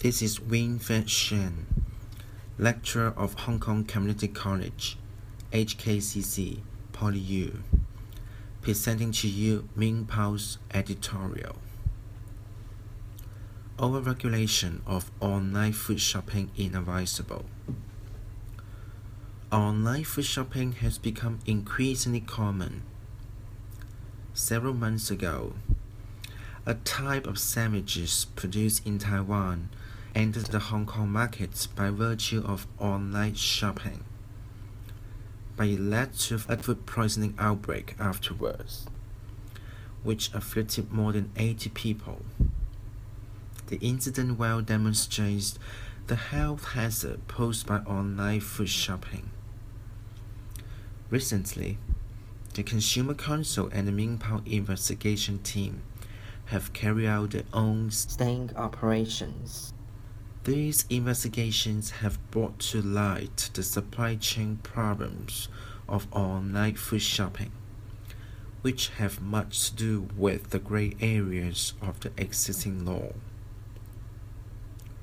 This is Winfred Shen, lecturer of Hong Kong Community College, HKCC, PolyU, presenting to you Ming Pao's editorial. Overregulation of online food shopping inadvisable. Online food shopping has become increasingly common. Several months ago, a type of sandwiches produced in Taiwan entered the Hong Kong market by virtue of online shopping, but it led to a food poisoning outbreak afterwards, which afflicted more than 80 people. The incident well demonstrates the health hazard posed by online food shopping. Recently, the Consumer Council and the Ming Pao investigation team have carried out their own sting operations. These investigations have brought to light the supply chain problems of online food shopping, which have much to do with the grey areas of the existing law.